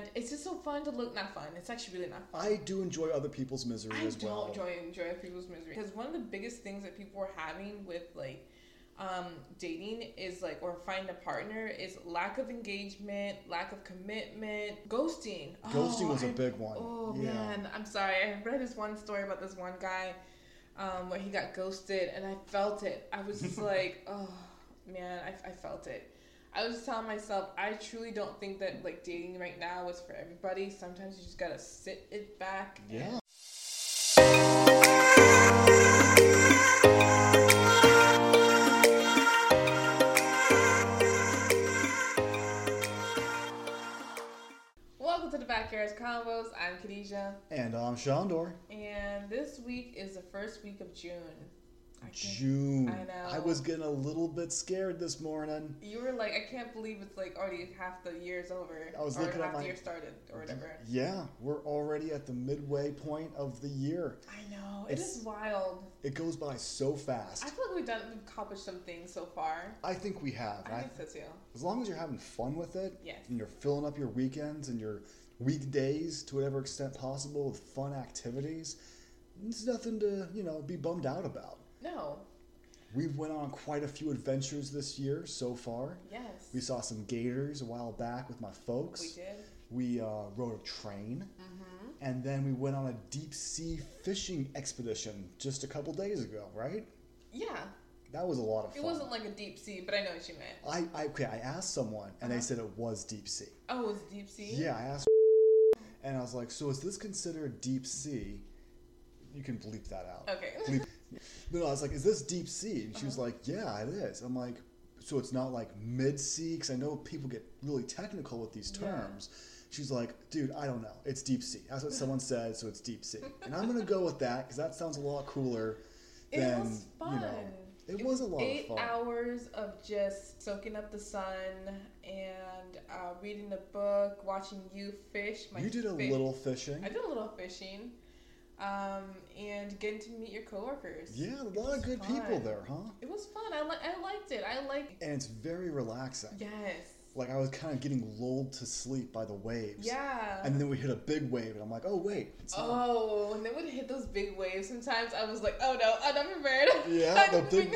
it's just so fun to look. Not fun. It's actually really not fun. I do enjoy other people's misery as well. I don't enjoy other people's misery. Because one of the biggest things that people are having with, like, dating is, like, or finding a partner is lack of engagement, lack of commitment, ghosting. Ghosting was a big one. Oh, man. I'm sorry. I read this one story about this one guy where he got ghosted, and I felt it. I was just like, oh, man, I felt it. I was telling myself, I truly don't think that, like, dating right now is for everybody. Sometimes you just gotta sit it back. Yeah. Welcome to the Backyards Convos. I'm Khadijah. And I'm Shandor. And this week is the first week of June. June. I know. I was getting a little bit scared this morning. You were like, I can't believe it's like already half the year's over. I was or looking half at my the year started or whatever. Yeah, we're already at the midway point of the year. I know. It is wild. It goes by so fast. I feel like we've accomplished some things so far. I think we have. I think so too. As long as you're having fun with it, yes, and you're filling up your weekends and your weekdays to whatever extent possible with fun activities, there's nothing to, be bummed out about. No. We went on quite a few adventures this year so far. Yes. We saw some gators a while back with my folks. We did. We rode a train. Mm-hmm. And then we went on a deep sea fishing expedition just a couple days ago, right? Yeah. That was a lot of fun. It wasn't like a deep sea, but I know what you meant. I asked someone, and they said it was deep sea. Oh, it was deep sea? Yeah, I asked, and I was like, so is this considered deep sea? You can bleep that out. Okay. Bleep. No, I was like, is this deep sea? And she was like, yeah, it is. I'm like, so it's not like mid-sea? Because I know people get really technical with these terms. Yeah. She's like, dude, I don't know. It's deep sea. That's what someone said, so it's deep sea. And I'm going to go with that because that sounds a lot cooler than, it was fun. It was a lot of fun. 8 hours of just soaking up the sun and reading a book, watching you fish. You did a little fishing. I did a little fishing. And getting to meet your coworkers. Yeah, a lot of good people there, huh? It was fun. I liked it. And it's very relaxing. Yes. Like, I was kind of getting lulled to sleep by the waves. Yeah. And then we hit a big wave, and I'm like, oh, wait. And then when it hit those big waves, sometimes I was like, oh, no, I'm not prepared. Yeah, the big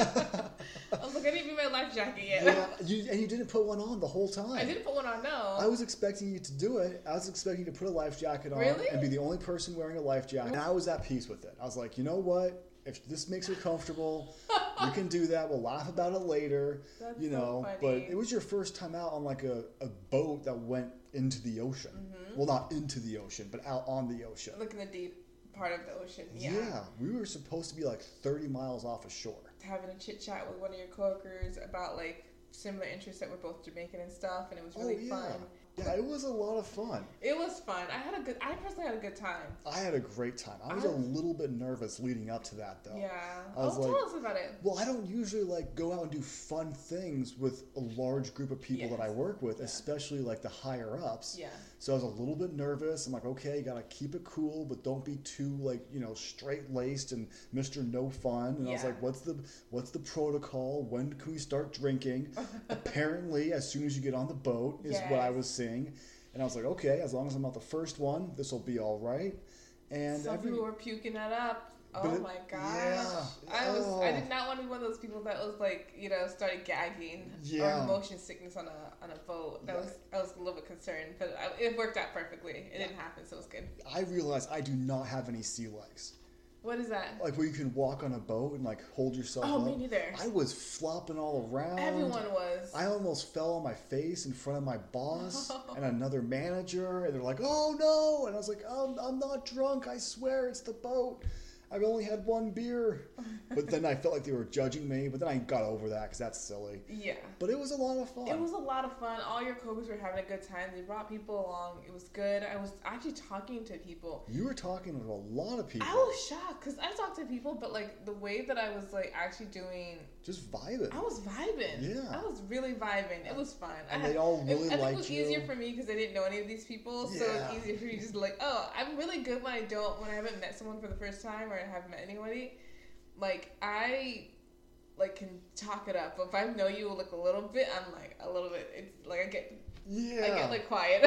I was like, I didn't get my life jacket yet. Yeah, and you didn't put one on the whole time. I didn't put one on, no. I was expecting you to do it. I was expecting you to put a life jacket on and be the only person wearing a life jacket. And I was at peace with it. I was like, you know what? If this makes her comfortable, you can do that. We'll laugh about it later. That's so funny. But it was your first time out on like a boat that went into the ocean. Mm-hmm. Well, not into the ocean, but out on the ocean. Like in the deep part of the ocean. Yeah. Yeah. We were supposed to be like 30 miles off of shore. Having a chit chat with one of your coworkers about like similar interests that we're both Jamaican and stuff, and it was really fun. Yeah, it was a lot of fun. It was fun. I personally had a good time. I had a great time. I was a little bit nervous leading up to that, though. Yeah. Tell us about it. Well, I don't usually like go out and do fun things with a large group of people that I work with, especially like the higher ups. Yeah. So I was a little bit nervous. I'm like, okay, you gotta keep it cool, but don't be too like, straight laced and Mr. No Fun. And I was like, what's the protocol? When can we start drinking? Apparently, as soon as you get on the boat is what I was saying. And I was like, okay, as long as I'm not the first one, this will be all right. And some people were puking that up. My gosh. Yeah. I did not want to be one of those people that was like, started gagging or motion sickness on a boat. I was a little bit concerned, but it worked out perfectly. It didn't happen, so it was good. I realized I do not have any sea legs. What is that? Like where you can walk on a boat and like hold yourself up. Oh, me neither. I was flopping all around. Everyone was. I almost fell on my face in front of my boss and another manager, and they're like, "Oh no!" And I was like, "I'm not drunk. I swear it's the boat. I've only had one beer." But then I felt like they were judging me, but then I got over that because that's silly. Yeah. But it was a lot of fun. It was a lot of fun. All your coworkers were having a good time. They brought people along. It was good. I was actually talking to people. You were talking to a lot of people. I was shocked because I talked to people, but like the way that I was like actually doing... Just vibing. I was vibing. Yeah. I was really vibing. It was fun. And they all really liked you. I think it was easier for me because I didn't know any of these people, so it's easier for me just like, I'm really good when I haven't met someone for the first time or I haven't met anybody. Like, I can talk it up, but if I know you like a little bit, I'm like a little bit. It's like I get like quiet.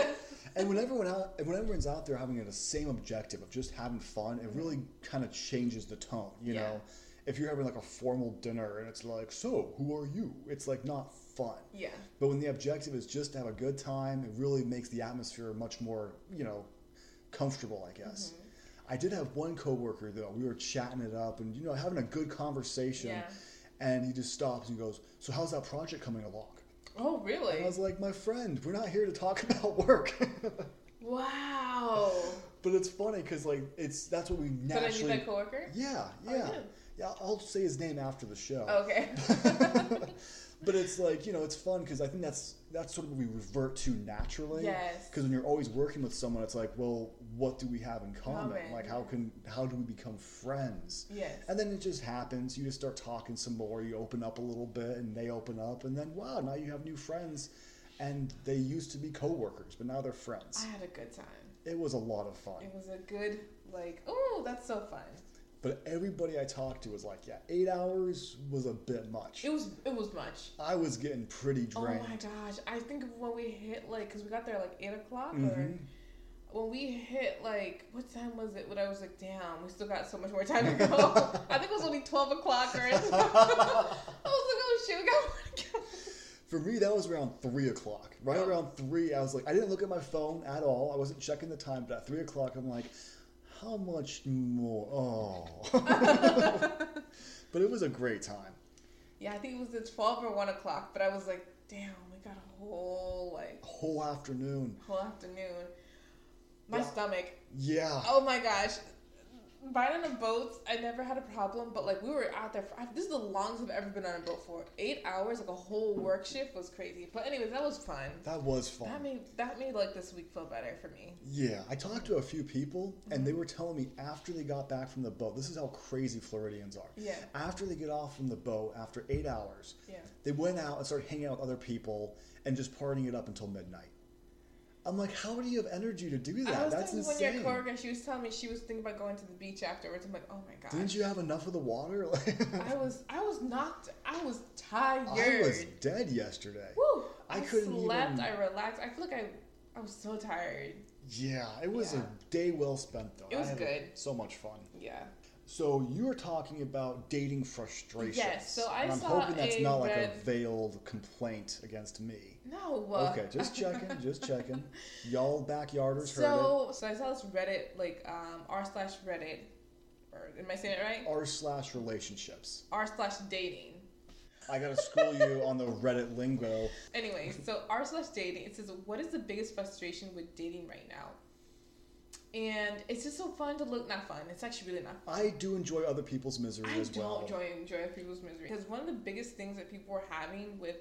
And when everyone's out there having the same objective of just having fun, it really kind of changes the tone, you know? If you're having like a formal dinner and it's like, so who are you? It's like not fun. Yeah. But when the objective is just to have a good time, it really makes the atmosphere much more, comfortable, I guess. I did have one coworker though. We were chatting it up and having a good conversation. Yeah. And he just stops and goes, "So how's that project coming along?" Oh, really? And I was like, "My friend, we're not here to talk about work." Wow. But it's funny because that's what we naturally. Did I meet that coworker? Yeah. Oh, Yeah, I'll say his name after the show. Okay. But it's it's fun because I think that's sort of what we revert to naturally. Yes. Because when you're always working with someone, it's like, well, what do we have in common? Like, how do we become friends? Yes. And then it just happens. You just start talking some more. You open up a little bit, and they open up, and then wow, now you have new friends. And they used to be coworkers, but now they're friends. I had a good time. It was a lot of fun. It was a good oh, that's so fun. But everybody I talked to was like, yeah, 8 hours was a bit much. It was much. I was getting pretty drained. Oh my gosh. I think when we hit because we got there 8 o'clock or when we hit what time was it when I was like, damn, we still got so much more time to go. I think it was only 12 o'clock or anything. I was like, oh shit, we got more to go. For me, that was around 3 o'clock. Right around 3, I was like, I didn't look at my phone at all. I wasn't checking the time, but at 3 o'clock, I'm like, how much more? Oh. But it was a great time. Yeah, I think it was at 12 or 1 o'clock, but I was like, damn, we got a whole afternoon. My stomach. Yeah. Oh my gosh. Riding on boats, I never had a problem, but we were out there this is the longest I've ever been on a boat for. 8 hours, a whole work shift was crazy. But anyways, that was fun. That was fun. That made this week feel better for me. Yeah, I talked to a few people, and they were telling me after they got back from the boat, this is how crazy Floridians are. Yeah. After they get off from the boat, after 8 hours, they went out and started hanging out with other people and just partying it up until midnight. I'm like, how do you have energy to do that? That's insane. When your coworker, she was telling me she was thinking about going to the beach afterwards. I'm like, oh my god. Didn't you have enough of the water? I was knocked. I was tired. I was dead yesterday. Woo! I couldn't slept. even. I relaxed. I feel like I was so tired. Yeah, it was a day well spent though. It was good. So much fun. Yeah. So you were talking about dating frustrations. Yes. So I'm hoping that's not a veiled complaint against me. No. Okay, just checking. Y'all backyarders heard it. So I saw this Reddit, r/Reddit, or am I saying it right? r/relationships. r/dating. I gotta school you on the Reddit lingo. Anyway, so r/dating. It says, what is the biggest frustration with dating right now? And it's just so fun to look. Not fun. It's actually really not fun. I do enjoy other people's misery as well. I don't enjoy other people's misery because one of the biggest things that people are having with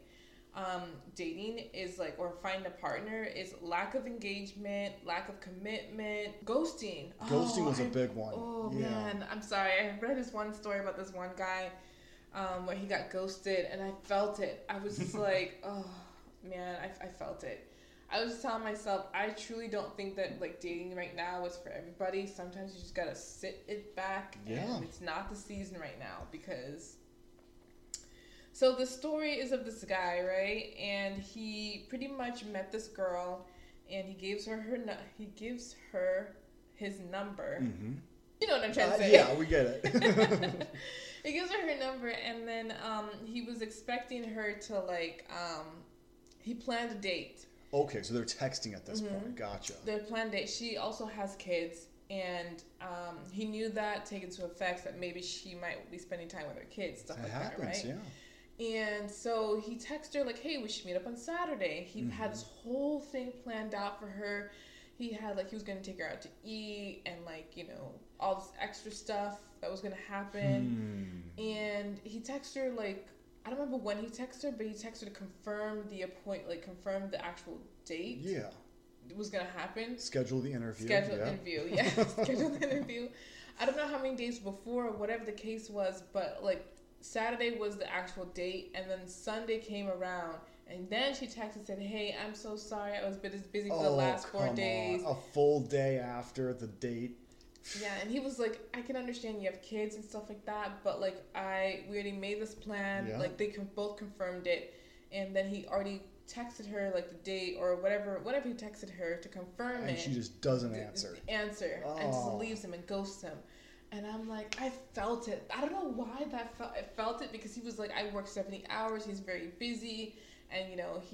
dating is or finding a partner is lack of engagement, lack of commitment, ghosting. Ghosting was a big one. Oh man, I'm sorry. I read this one story about this one guy where he got ghosted, and I felt it. I was just like, oh man, I felt it. I was telling myself, I truly don't think that dating right now is for everybody. Sometimes you just gotta sit it back, and it's not the season right now because. So the story is of this guy, right? And he pretty much met this girl, and he gives her his number. Mm-hmm. You know what I'm trying to say? Yeah, we get it. He gives her number, and then he was expecting her to he planned a date. Okay, so they're texting at this point. Gotcha. Their planned date. She also has kids, and he knew that, take into effect that maybe she might be spending time with her kids, stuff that like happens, that, right? Yeah. And so he texted her hey, we should meet up on Saturday. He had this whole thing planned out for her. He had he was gonna take her out to eat and all this extra stuff that was gonna happen. And he texted her I don't remember when he texted her, but he texted her to confirm the confirm the actual date. Yeah. It was gonna happen. Schedule the interview. Schedule the interview. I don't know how many days before or whatever the case was, but Saturday was the actual date, and then Sunday came around, and then she texted and said, hey, I'm so sorry, I was busy for the last 4 days. A full day after the date. Yeah, and he was like, I can understand you have kids and stuff like that, but we already made this plan. Yeah. They both confirmed it, and then he already texted her like the date or whatever he texted her to confirm it. And she just doesn't answer. And just leaves him and ghosts him. And I'm like, I felt it. I don't know why I felt it because he was like, I work 70 hours. He's very busy. And,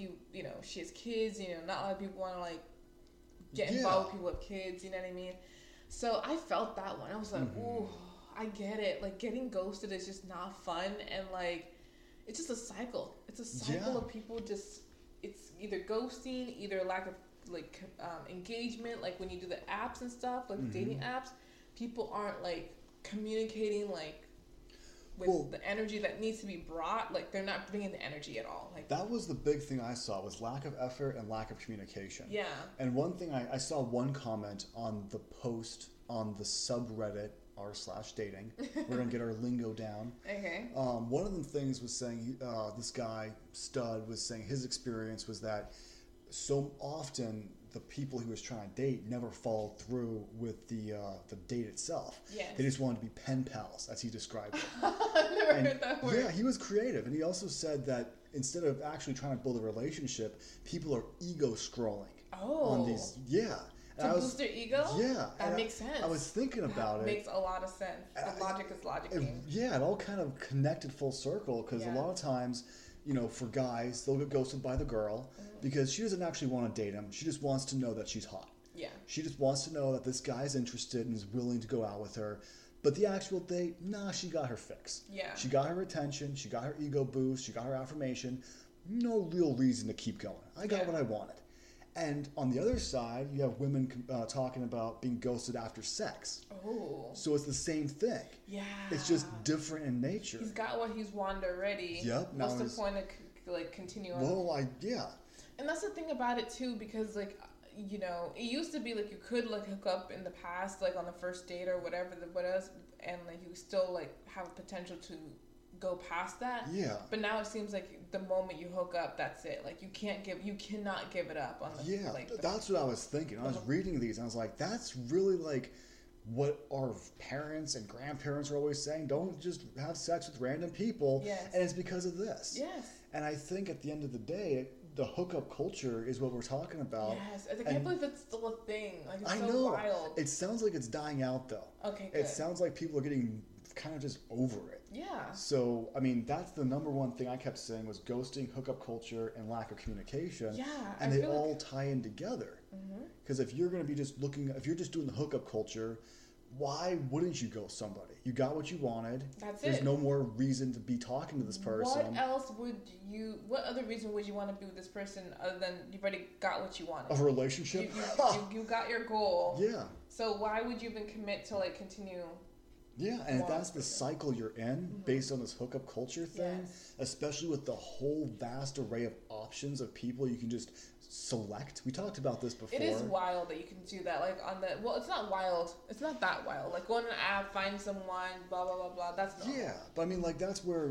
she has kids. Not a lot of people want to, like, get involved with people with kids. You know what I mean? So I felt that one. I was like, ooh, I get it. Like, getting ghosted is just not fun. And, like, it's just a cycle. It's a cycle of people just, it's either ghosting, either lack of, like, engagement. Like, when you do the apps and stuff, like the dating apps, people aren't like communicating like with the energy that needs to be brought. Like they're not bringing the energy at all. Like that was the big thing I saw was lack of effort and lack of communication. Yeah. And one thing I saw one comment on the post on the subreddit r/dating. We're gonna get our lingo down. Okay. One of the things was saying this guy Stud was saying his experience was that so often the people he was trying to date never followed through with the date itself. Yes. They just wanted to be pen pals, as he described it. I've never heard that word. Yeah, he was creative. And he also said that instead of actually trying to build a relationship, people are ego scrolling on these. Yeah. To boost their ego? Yeah. That makes sense. I was thinking about it. Makes a lot of sense. The logic is logicking. It all kind of connected full circle because a lot of times, for guys, they'll get ghosted by the girl because she doesn't actually want to date him. She just wants to know that she's hot. Yeah. She just wants to know that this guy's interested and is willing to go out with her. But the actual date, she got her fix. Yeah. She got her attention. She got her ego boost. She got her affirmation. No real reason to keep going. I got what I wanted. And on the other side, you have women talking about being ghosted after sex. Oh. So it's the same thing. Yeah. It's just different in nature. He's got what he's wanted already. Yep. What's the point of continuing? Well, And that's the thing about it too, because it used to be like you could hook up in the past, like on the first date or whatever, and like you still have a potential to go past that. Yeah. But now it seems like the moment you hook up, that's it. Like you cannot give it up on the. Yeah, that's what I was thinking. I was reading these and I was like, that's really like what our parents and grandparents are always saying. Don't just have sex with random people. Yes. And it's because of this. Yes. And I think at the end of the day, the hookup culture is what we're talking about. Yes, I can't believe it's still a thing. Like it's I so know. wild. It sounds like it's dying out though. Okay, good. It sounds like people are getting kind of just over it. Yeah. So, I mean, that's the number one thing I kept saying was ghosting, hookup culture, and lack of communication. Yeah. And they all tie in together. Because if you're going to be if you're just doing the hookup culture, why wouldn't you ghost somebody? You got what you wanted. There's no more reason to be talking to this person. What other reason would you want to be with this person other than you've already got what you wanted? A relationship? You got your goal. Yeah. So why would you even commit to continue? Yeah, and if that's the cycle you're in based on this hookup culture thing, especially with the whole vast array of options of people you can just select. We talked about this before. It is wild that you can do that. It's not wild. It's not that wild. Like go on an app, find someone, blah, blah, blah, blah. That's normal. Yeah, but I mean, that's where,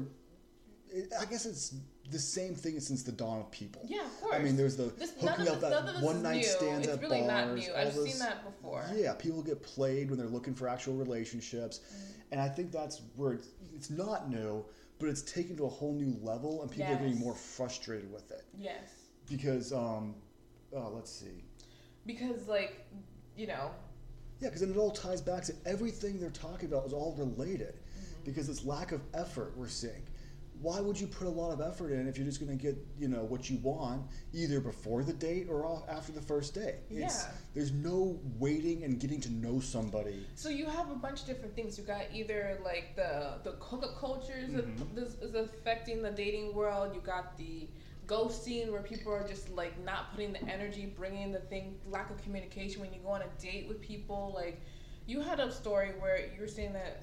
I guess it's the same thing since the dawn of people. Yeah, of course. I mean, there's hooking up that one night stands at bars. It's really not new. I've seen that before. Yeah, people get played when they're looking for actual relationships. And I think that's where it's not new, but it's taken to a whole new level and people are getting more frustrated with it. Yes. Because, let's see. Because, Yeah, because then it all ties back to everything they're talking about is all related. Because it's lack of effort we're seeing. Why would you put a lot of effort in if you're just going to get, what you want either before the date or after the first date? There's no waiting and getting to know somebody. So you have a bunch of different things. You got either the hookup cultures is affecting the dating world. You got the ghosting where people are just not putting the energy, bringing the thing, lack of communication when you go on a date with people. You had a story where you were saying that,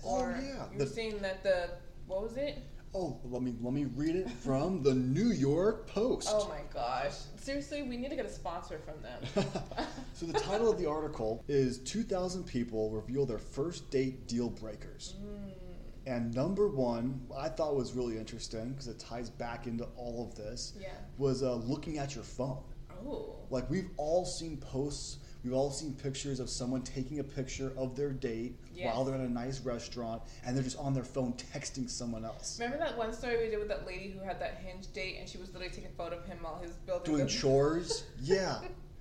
what was it? Oh, let me read it from the New York Post. Oh my gosh. Seriously, we need to get a sponsor from them. So the title of the article is 2,000 people reveal their first date deal breakers. And number one, I thought was really interesting because it ties back into all of this, was looking at your phone. Oh. We've all seen posts We've all seen pictures of someone taking a picture of their date while they're at a nice restaurant, and they're just on their phone texting someone else. Remember that one story we did with that lady who had that Hinge date, and she was literally taking a photo of him while he was building doing chores? Yeah.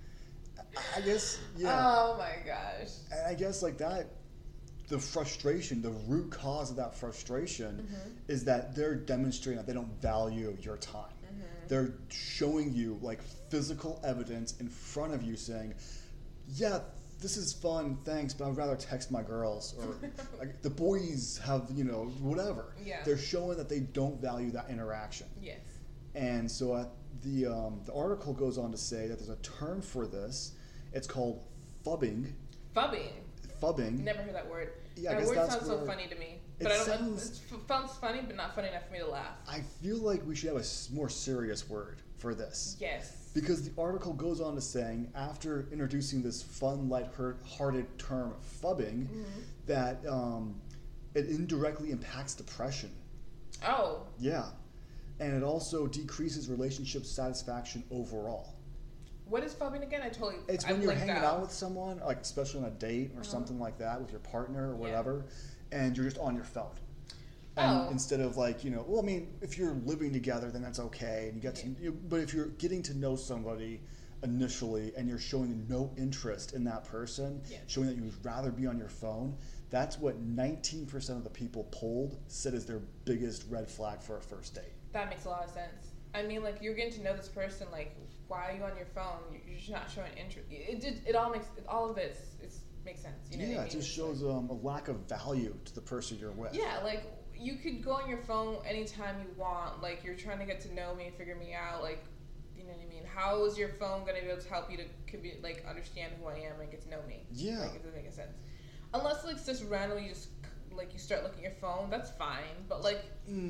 I guess, yeah. Oh my gosh. And I guess like that, the frustration, the root cause of that frustration is that they're demonstrating that they don't value your time. They're showing you like physical evidence in front of you saying, yeah, this is fun, thanks, but I'd rather text my girls, or like, the boys have, you know, whatever. Yeah. They're showing that they don't value that interaction. Yes. And so the article goes on to say that there's a term for this. It's called fubbing. Fubbing. Never heard that word. Yeah, that word sounds so funny to me. But I don't. It sounds funny, but not funny enough for me to laugh. I feel like we should have a more serious word for this. Yes. Because the article goes on to saying, after introducing this fun, light-hearted term, fubbing, that it indirectly impacts depression. Oh. Yeah. And it also decreases relationship satisfaction overall. What is fubbing again? It's when you're hanging out with someone, like especially on a date or something like that, with your partner or whatever, and you're just on your phone. And instead of like, you know, well, I mean, if you're living together, then that's okay, and you get to. But if you're getting to know somebody initially, and you're showing no interest in that person, showing that you would rather be on your phone, that's what 19% of the people polled said is their biggest red flag for a first date. That makes a lot of sense. I mean, like, you're getting to know this person, like, why are you on your phone? You're just not showing interest. All of it makes sense. You know what I mean? It just shows a lack of value to the person you're with. Yeah, like, you could go on your phone anytime you want. Like, you're trying to get to know me and figure me out. Like, you know what I mean? How is your phone going to be able to help you to understand who I am and get to know me? Yeah. Like, it doesn't make sense. Unless, like, just randomly you start looking at your phone, that's fine. But, like,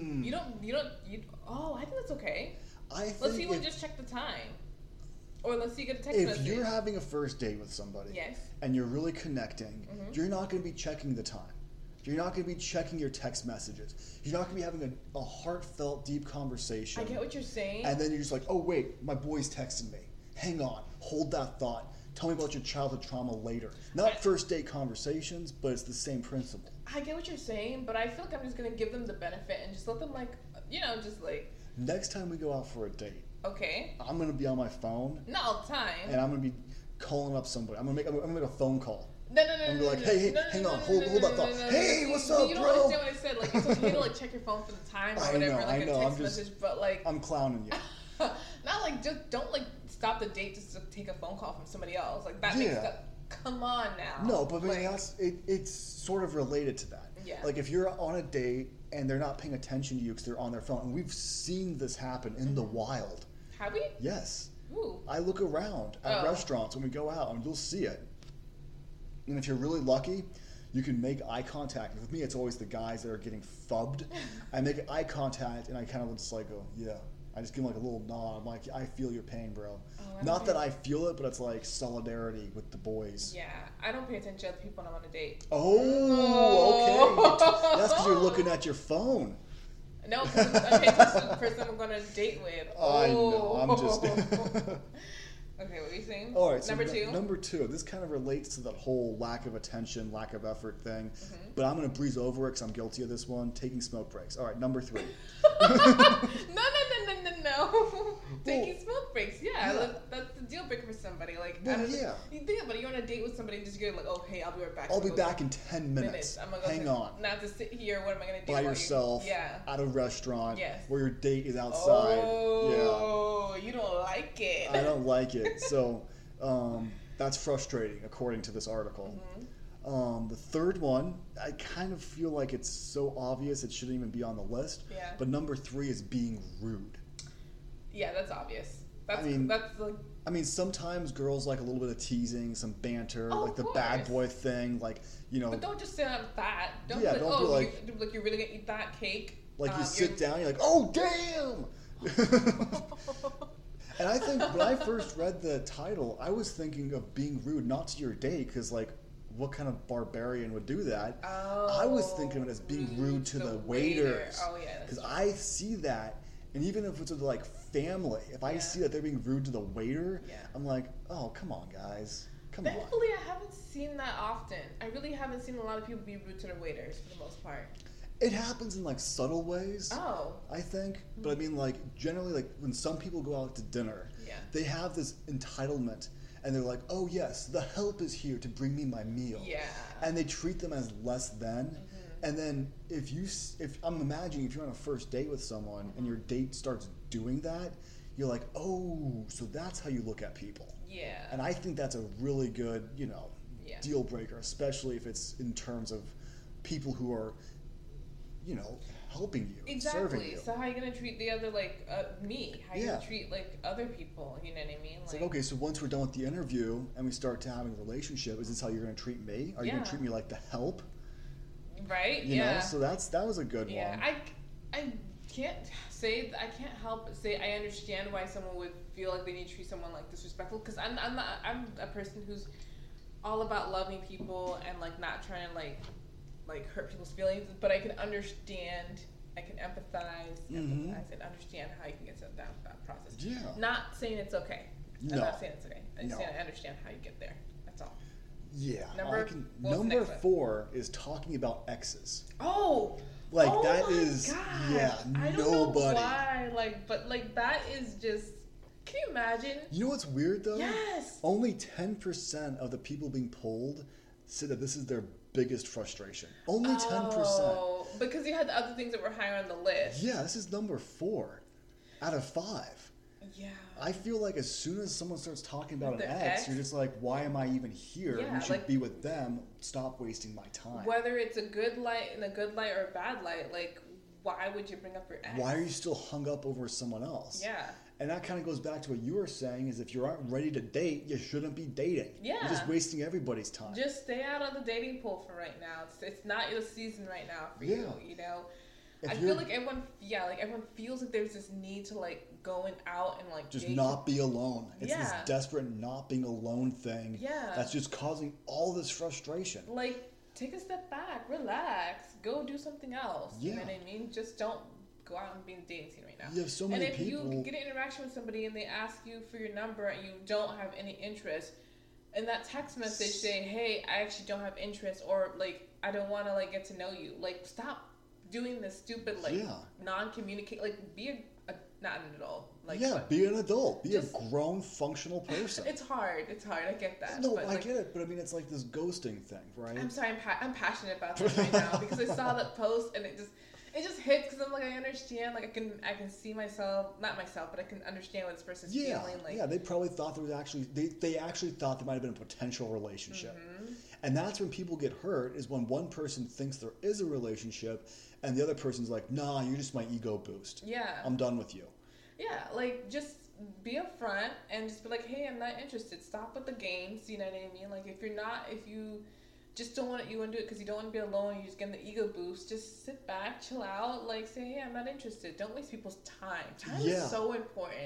I think that's okay. Let's see, just check the time. Or let's see, you get a text message. If you're having a first date with somebody and you're really connecting, you're not going to be checking the time. You're not going to be checking your text messages. You're not going to be having a heartfelt, deep conversation. I get what you're saying. And then you're just like, oh, wait, my boy's texting me. Hang on. Hold that thought. Tell me about your childhood trauma later. Not first date conversations, but it's the same principle. I get what you're saying, but I feel like I'm just going to give them the benefit and just let them, Next time we go out for a date, okay, I'm going to be on my phone. Not all the time. And I'm going to be calling up somebody. I'm going to make a phone call. No. I'm going to be like, hey, hang on, hold that thought. Hey, what's up, bro? You don't understand what I said. Like, it's okay to, check your phone for the time or whatever, a text message, but, I'm clowning you. Not, just don't, stop the date just to take a phone call from somebody else. Like, that makes that... Come on now. No, but I mean, it's sort of related to that. Yeah. Like, if you're on a date and they're not paying attention to you because they're on their phone, and we've seen this happen in the wild. Have we? Yes. Ooh. I look around at restaurants when we go out, and you'll see it. And if you're really lucky, you can make eye contact. With me, it's always the guys that are getting fubbed. I make eye contact, and I kind of just go, yeah. I just give him a little nod. I'm like, I feel your pain, bro. Not that I feel it, but it's like solidarity with the boys. Yeah, I don't pay attention to other people when I'm on a date. Oh, okay. That's because you're looking at your phone. No, because I pay attention to the person I'm going to date with. I know, I'm just... Okay, what were you saying? All right, number two? Number two. This kind of relates to that whole lack of attention, lack of effort thing. But I'm going to breeze over it because I'm guilty of this one. Taking smoke breaks. All right, number three. No. Taking smoke breaks. Yeah. That's the deal breaker for somebody. You think about it. You're on a date with somebody and just go oh, hey, I'll be right back. I'll be back in 10 minutes. I'm gonna go Hang on. Not to sit here. What am I going to do? By yourself. At a restaurant. Yes. Where your date is outside. Oh, you don't like it. I don't like it. So that's frustrating, according to this article. The third one, I kind of feel like it's so obvious it shouldn't even be on the list. Yeah. But number three is being rude. Yeah, that's obvious. I mean, sometimes girls like a little bit of teasing, some banter, like the bad boy thing, But don't just sit on fat. Don't be you're really gonna eat that cake. Like you sit down, you're like, oh damn. And I think when I first read the title, I was thinking of being rude, not to your date, because what kind of barbarian would do that? I was thinking of it as being rude to the waiters. Oh yeah. Because I see that, and even if it's with family, if I see that they're being rude to the waiter, I'm like, oh come on guys. Come on. Thankfully, I haven't seen that often. I really haven't seen a lot of people be rude to their waiters for the most part. It happens in like subtle ways. Oh. I think. But I mean, like, generally, like, when some people go out to dinner, they have this entitlement. And they're like, oh, yes, the help is here to bring me my meal. Yeah. And they treat them as less than. Mm-hmm. And then if I'm imagining if you're on a first date with someone and your date starts doing that, you're like, oh, so that's how you look at people. Yeah. And I think that's a really good, deal breaker, especially if it's in terms of people who are, helping you, serving you. So how are you gonna treat the other, like, me? How are you gonna treat, like, other people? You know what I mean? It's like, okay, so once we're done with the interview and we start to having a relationship, is this how you're gonna treat me? Are you gonna treat me like the help? Right. You know. So that was a good one. Yeah. I can't help but say I understand why someone would feel like they need to treat someone like disrespectful, because I'm a person who's all about loving people and like not trying to like hurt people's feelings, but I can understand, I can empathize and understand how you can get to that process. Yeah. Not saying it's okay. No. I'm not saying it's okay. I understand how you get there. That's all. Yeah. Number 4 is talking about exes. Oh. Like oh that my is God. Yeah. I don't nobody. know why. But that is just. Can you imagine? You know what's weird though? Yes. Only 10% of the people being polled said that this is their biggest frustration. Only 10%. Oh, because you had the other things that were higher on the list. Yeah, this is number 4 out of 5. Yeah. I feel like as soon as someone starts talking about an ex, you're just like, why am I even here? Yeah, you should be with them. Stop wasting my time. Whether it's a good light or a bad light, like, why would you bring up your ex? Why are you still hung up over someone else? Yeah. And that kind of goes back to what you were saying, is if you aren't ready to date, you shouldn't be dating. Yeah. You're just wasting everybody's time. Just stay out of the dating pool for right now. It's not your season right now for you, you know? I feel like everyone feels like there's this need to like going out and like just not be alone. It's this desperate not being alone thing. Yeah. That's just causing all this frustration. Like, take a step back, relax, go do something else. Yeah. You know what I mean? Just don't go out and be in the dating scene right now. You have so many people. And if you get an interaction with somebody and they ask you for your number and you don't have any interest, and that text message saying, "Hey, I actually don't have interest," or like, "I don't want to like get to know you," like, stop doing this stupid like non-communicate. Like, be not an adult. Like, be an adult. Be a grown, functional person. It's hard. I get that. No, I get it. But I mean, it's like this ghosting thing, right? I'm sorry. I'm passionate about this right now because I saw that post and it just hits, because I'm like, I understand. Like, I can see myself, not myself, but I can understand what this person's feeling. Like, they probably thought there was actually they actually thought there might have been a potential relationship. And that's when people get hurt, is when one person thinks there is a relationship and the other person's like, nah, you're just my ego boost. Yeah. I'm done with you. Yeah, like, just be upfront and just be like, hey, I'm not interested. Stop with the games, you know what I mean? Like, if you just don't want to, you want to do it because you don't want to be alone, you're just getting the ego boost, just sit back, chill out, like, say, hey, I'm not interested. Don't waste people's time. Time is so important.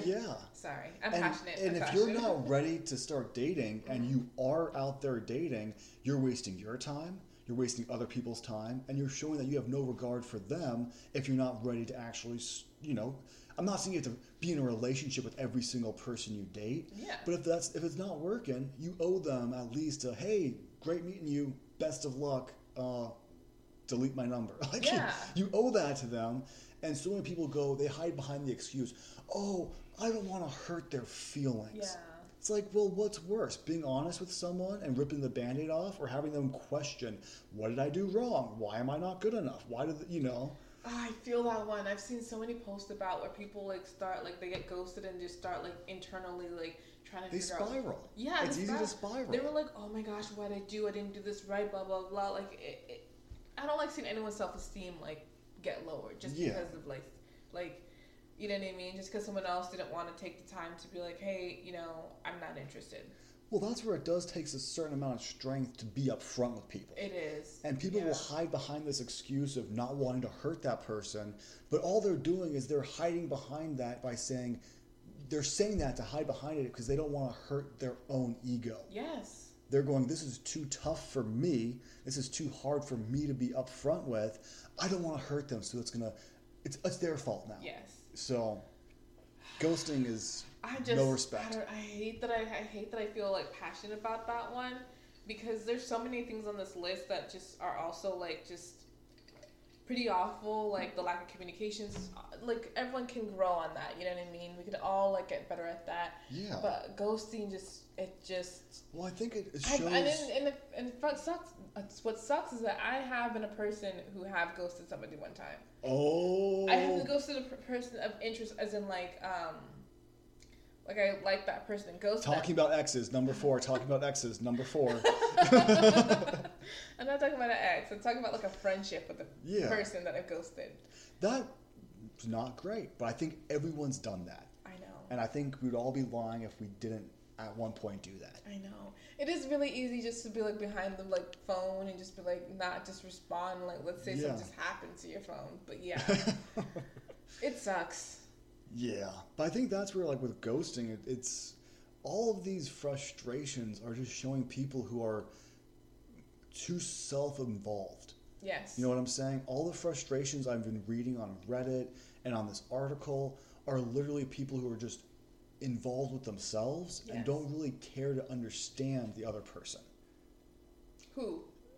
Sorry, I'm passionate. And if you're not ready to start dating and you are out there dating, you're wasting your time, you're wasting other people's time, and you're showing that you have no regard for them if you're not ready to actually, I'm not saying you have to be in a relationship with every single person you date. Yeah. But if it's not working, you owe them at least a, hey, great meeting you, best of luck, delete my number. Like, you owe that to them. And so many people they hide behind the excuse, oh, I don't want to hurt their feelings. Yeah. It's like, well, what's worse, being honest with someone and ripping the Band-Aid off, or having them question, what did I do wrong? Why am I not good enough? Why did, Oh, I feel that one. I've seen so many posts about where people like start, like, they get ghosted and just start like internally like trying to figure out. They spiral. Yeah, it's easy to spiral. They were like, oh my gosh, what did I do? I didn't do this right, blah blah blah. Like, I don't like seeing anyone's self-esteem like get lowered just because of like, you know what I mean? Just because someone else didn't want to take the time to be like, hey, I'm not interested. Well, that's where it does take a certain amount of strength to be upfront with people. It is. And people will hide behind this excuse of not wanting to hurt that person, but all they're doing is they're hiding behind that by saying, they're saying that to hide behind it because they don't want to hurt their own ego. Yes. They're going, this is too tough for me. This is too hard for me to be upfront with. I don't want to hurt them, so it's their fault now. Yes. So, ghosting is no respect. I hate that I feel like passionate about that one, because there's so many things on this list that just are also like just pretty awful. Like the lack of communications, like everyone can grow on that, you know what I mean? We could all like get better at that. Yeah. But ghosting well, I think it shows. And what sucks is that I have been a person who have ghosted somebody one time. Oh. I have ghosted a person of interest, as in like I like that person and ghosted Talking them. about exes, number 4. Talking about exes, number 4. I'm not talking about an ex. I'm talking about like a friendship with the person that I've ghosted. That's not great, but I think everyone's done that. I know. And I think we'd all be lying if we didn't at one point do that. I know. It is really easy just to be like behind the like phone and just be like not just respond. Like let's say something just happened to your phone. But yeah, it sucks. Yeah, but I think that's where like with ghosting, it's all of these frustrations are just showing people who are too self-involved. Yes. You know what I'm saying? All the frustrations I've been reading on Reddit and on this article are literally people who are just involved with themselves and don't really care to understand the other person. Who?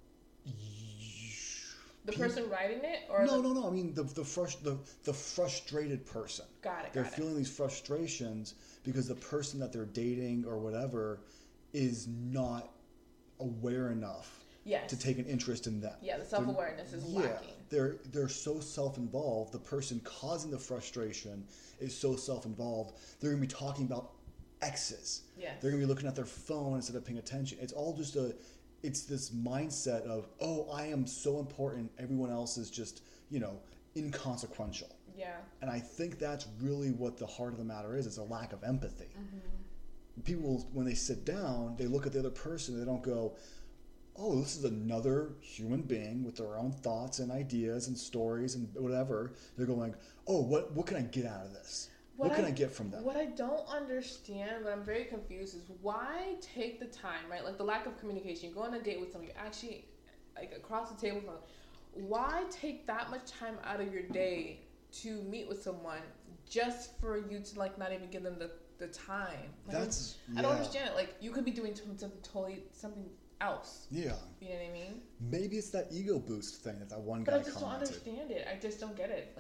The person writing it, or no. I mean the frustrated person. Got it. They're feeling these frustrations because the person that they're dating or whatever is not aware enough to take an interest in them. Yeah, the self-awareness is lacking. They're so self-involved. The person causing the frustration is so self-involved. They're going to be talking about exes. Yes. They're going to be looking at their phone instead of paying attention. It's all just it's this mindset of, oh, I am so important. Everyone else is just, inconsequential. Yeah. And I think that's really what the heart of the matter is. It's a lack of empathy. Mm-hmm. People, when they sit down, they look at the other person. They don't go, oh, this is another human being with their own thoughts and ideas and stories and whatever. They're going, oh, what can I get out of this? What can I get from them? What I don't understand, what I'm very confused, is why take the time, right? Like the lack of communication. You go on a date with someone, you actually, like across the table from them. Why take that much time out of your day to meet with someone just for you to like not even give them the time? Like, I don't understand it. Like you could be doing something else. Yeah. You know what I mean? Maybe it's that ego boost thing that one guy commented. But I just don't understand it. I just don't get it.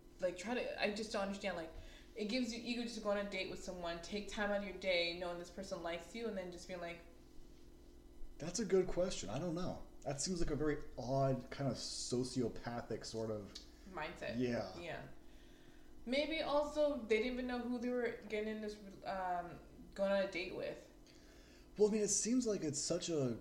I just don't understand. Like, it gives you ego just to go on a date with someone, take time out of your day, knowing this person likes you, and then just being like... That's a good question. I don't know. That seems like a very odd, kind of sociopathic sort of... mindset. Yeah. Yeah. Maybe also they didn't even know who they were getting in this... going on a date with. Well, I mean, it seems like it's such a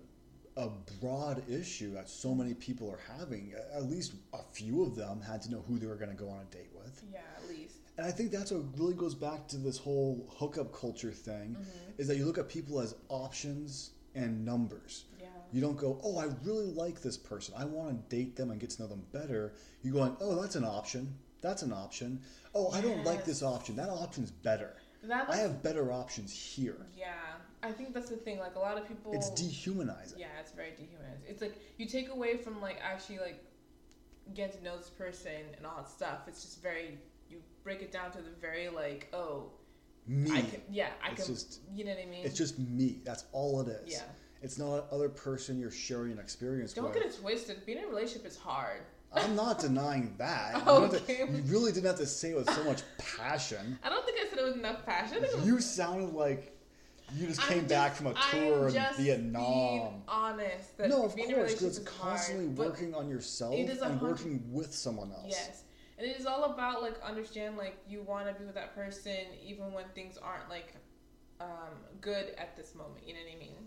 broad issue that so many people are having. At least a few of them had to know who they were going to go on a date with. Yeah, at least. And I think that's what really goes back to this whole hookup culture thing, is that you look at people as options and numbers. Yeah. You don't go, oh, I really like this person. I want to date them and get to know them better. You're going, oh, that's an option. That's an option. Oh, I don't like this option. That option's better. I have better options here. Yeah. I think that's the thing. Like, a lot of people... It's dehumanizing. Yeah, it's very dehumanizing. It's like, you take away from, like, actually, like, getting to know this person and all that stuff. It's just very... You break it down to the very, like, oh... Me. I can... Just, you know what I mean? It's just me. That's all it is. Yeah. It's not another person you're sharing an experience with. Don't get it twisted. Being in a relationship is hard. I'm not denying that. Okay. You really didn't have to say it with so much passion. I don't think I said it with enough passion. You sounded like you just came back from a tour in Vietnam. Being honest. That no, of being course, because it's hard, constantly working on yourself and working with someone else. Yes. And it is all about, like, understand, like, you want to be with that person even when things aren't, like, good at this moment. You know what I mean?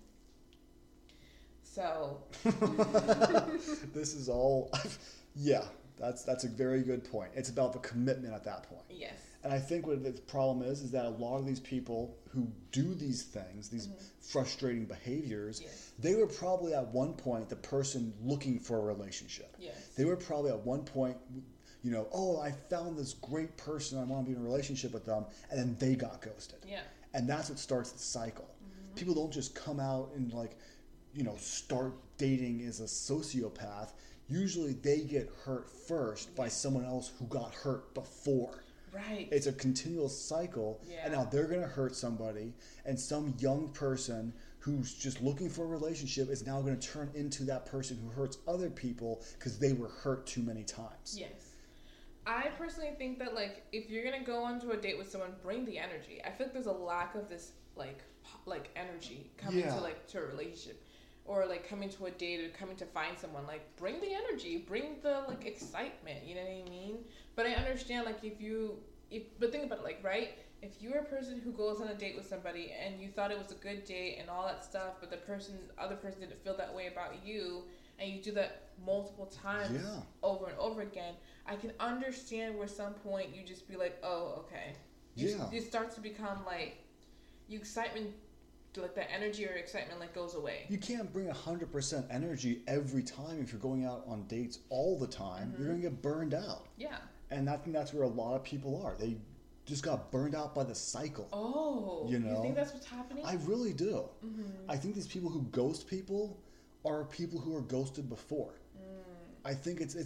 So. This is all... Yeah, that's a very good point. It's about the commitment at that point. Yes. And I think what the problem is that a lot of these people who do these things, these frustrating behaviors, they were probably at one point the person looking for a relationship. Yes. They were probably at one point, oh, I found this great person, I want to be in a relationship with them, and then they got ghosted. Yeah. And that's what starts the cycle. People don't just come out and start dating as a sociopath. Usually they get hurt first by someone else who got hurt before. Right. It's a continual cycle. Yeah. And now they're going to hurt somebody, and some young person who's just looking for a relationship is now going to turn into that person who hurts other people because they were hurt too many times. Yes. I personally think that, like, if you're going to go onto a date with someone, bring the energy. I feel like there's a lack of this, like energy coming to a relationship. Or, like, coming to a date or coming to find someone. Like, bring the energy. Bring the, like, excitement. You know what I mean? But I understand, like, but think about it, like, right? If you're a person who goes on a date with somebody and you thought it was a good date and all that stuff, but the other person didn't feel that way about you, and you do that multiple times over and over again, I can understand where some point you just be like, oh, okay. It starts to become, like, excitement, like that energy or excitement, like, goes away. You can't bring 100% energy every time if you're going out on dates all the time. You're going to get burned out. Yeah. And I think that's where a lot of people are. They just got burned out by the cycle. Oh. You think that's what's happening? I really do. I think these people who ghost people are people who are ghosted before. I think it's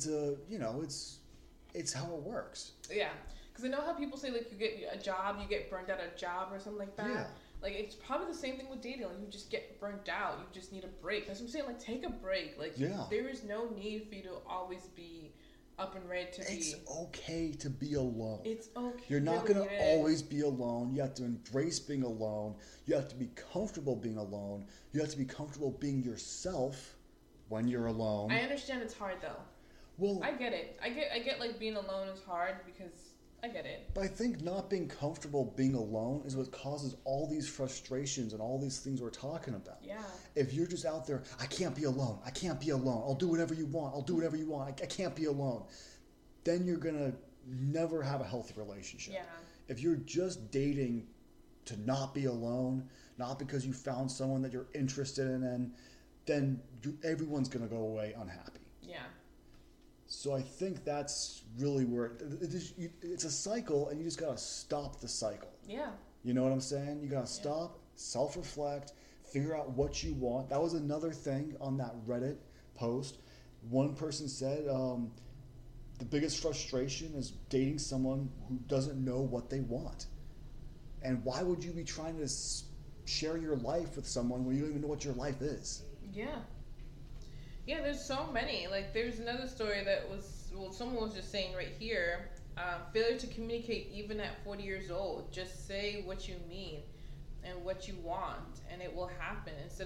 how it works. Yeah. Because I know how people say, like, you get a job, you get burned out at a job or something like that. Yeah. Like, it's probably the same thing with dating. Like, you just get burnt out. You just need a break. That's what I'm saying. Like, take a break. Like, there is no need for you to always be up and ready to be. It's okay to be alone. It's okay. You're not going to always be alone. You have to embrace being alone. You have to be comfortable being alone. You have to be comfortable being yourself when you're alone. I understand it's hard, though. Well, I get it. I get like, being alone is hard because I get it. But I think not being comfortable being alone is what causes all these frustrations and all these things we're talking about. Yeah. If you're just out there, I can't be alone. I can't be alone. I'll do whatever you want. I'll do whatever you want. I can't be alone. Then you're going to never have a healthy relationship. Yeah. If you're just dating to not be alone, not because you found someone that you're interested in, then everyone's going to go away unhappy. Yeah. So I think that's really where it's a cycle, and you just got to stop the cycle. Yeah. You know what I'm saying? You got to stop, self-reflect, figure out what you want. That was another thing on that Reddit post. One person said the biggest frustration is dating someone who doesn't know what they want. And why would you be trying to share your life with someone when you don't even know what your life is? Yeah. Yeah, there's so many. Like, there's another story that someone was just saying right here, failure to communicate even at 40 years old. Just say what you mean and what you want, and it will happen instead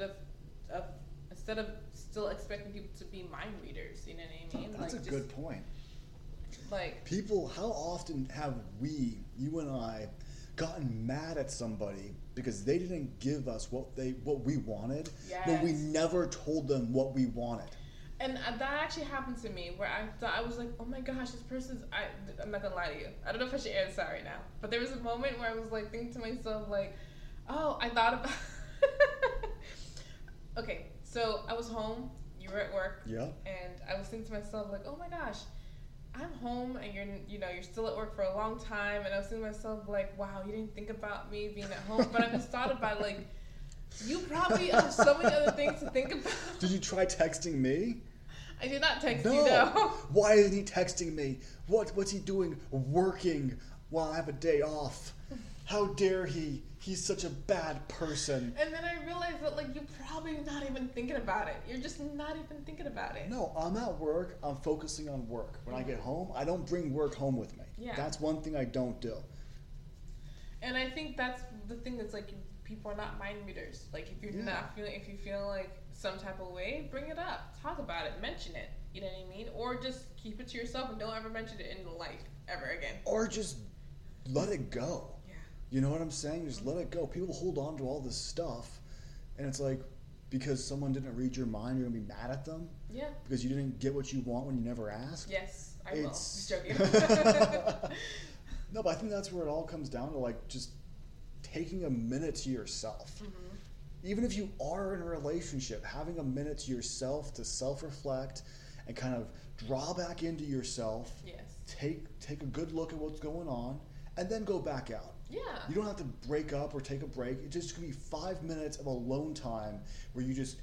of still expecting people to be mind readers. You know what I mean? That's a good point. Like, people, how often have you and I, gotten mad at somebody because they didn't give us what we wanted, but we never told them what we wanted. And that actually happened to me, where I was like, oh my gosh, this person's, I'm not gonna lie to you, I don't know if I should air this out right now, but there was a moment where I was like thinking to myself, like, oh, I thought about okay, so I was home, you were at work, and I was thinking to myself, like, oh my gosh, I'm home and you're still at work for a long time, and I was thinking to myself, like, wow, you didn't think about me being at home. But I just thought about, like, you probably have so many other things to think about. Did you try texting me? I did not text you, though. Why isn't he texting me? What's he doing working while I have a day off? How dare he? He's such a bad person. And then I realized that, like, you're probably not even thinking about it. You're just not even thinking about it. No, I'm at work. I'm focusing on work. When I get home, I don't bring work home with me. Yeah. That's one thing I don't do. And I think that's the thing that's, like, people are not mind readers. Like, if you're not feeling, if you feel like some type of way, bring it up. Talk about it. Mention it. You know what I mean? Or just keep it to yourself and don't ever mention it in life ever again. Or just let it go. You know what I'm saying? Just let it go. People hold on to all this stuff, and it's like, because someone didn't read your mind, you're going to be mad at them? Yeah. Because you didn't get what you want when you never asked? Yes, I will. Just joking. No, but I think that's where it all comes down to, like, just taking a minute to yourself. Mm-hmm. Even if you are in a relationship, having a minute to yourself to self-reflect and kind of draw back into yourself. Yes. Take a good look at what's going on, and then go back out. Yeah. You don't have to break up or take a break. It just could be 5 minutes of alone time where you just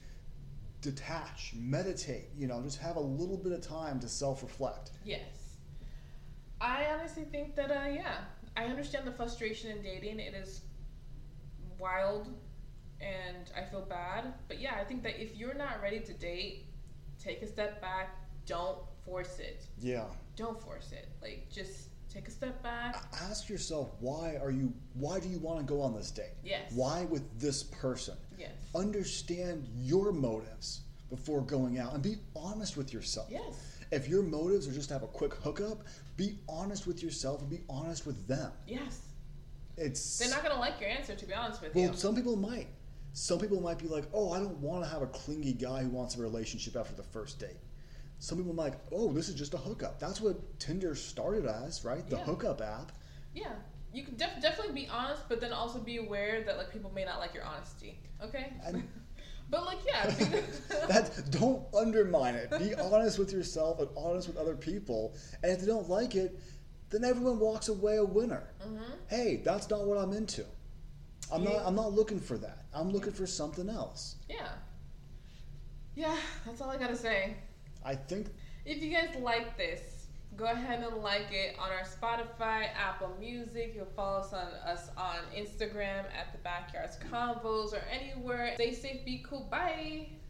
detach, meditate, just have a little bit of time to self-reflect. Yes. I honestly think that, yeah, I understand the frustration in dating. It is wild, and I feel bad. But yeah, I think that if you're not ready to date, take a step back. Don't force it. Yeah. Don't force it. Like, just take a step back. Ask yourself, why do you want to go on this date? Yes. Why with this person? Yes. Understand your motives before going out and be honest with yourself. Yes. If your motives are just to have a quick hookup, be honest with yourself and be honest with them. Yes. They're not going to like your answer, to be honest with you. Well, some people might. Some people might be like, oh, I don't want to have a clingy guy who wants a relationship after the first date. Some people might, oh, this is just a hookup. That's what Tinder started as, right? The hookup app. Yeah. You can definitely be honest, but then also be aware that like people may not like your honesty. Okay? But like, yeah. Don't undermine it. Be honest with yourself and honest with other people. And if they don't like it, then everyone walks away a winner. Mm-hmm. Hey, that's not what I'm into. I'm not looking for that. I'm looking for something else. Yeah. Yeah, that's all I gotta say. I think if you guys like this, go ahead and like it on our Spotify, Apple Music. You'll follow us on Instagram at the Backyards Convos or anywhere. Stay safe, be cool. Bye.